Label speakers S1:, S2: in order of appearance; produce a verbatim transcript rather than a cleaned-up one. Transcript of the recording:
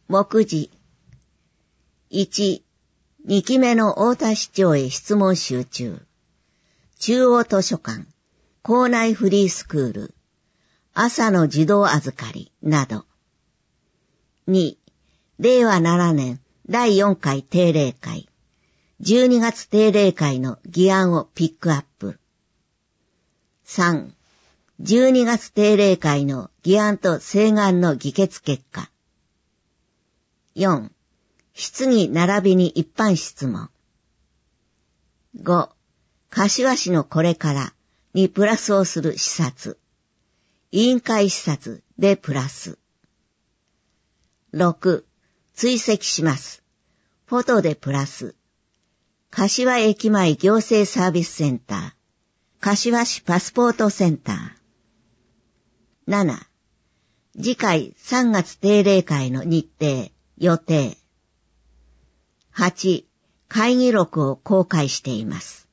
S1: 目次。いち、にきめの太田市長へ質問集中。中央図書館、校内フリースクール、朝の児童預かりなど。に、れいわななねんだいよんかい定例会、じゅうにがつ定例会の議案をピックアップ。さん、じゅうにがつ定例会の議案と請願の議決結果。よん、質疑並びに一般質問。ご、柏市のこれからにプラスをする視察。委員会視察でプラス。ろく、追跡します。フォトでプラス。柏駅前行政サービスセンター。柏市パスポートセンター。なな、次回さんがつ定例会の日程、予定。はち、会議録を公開しています。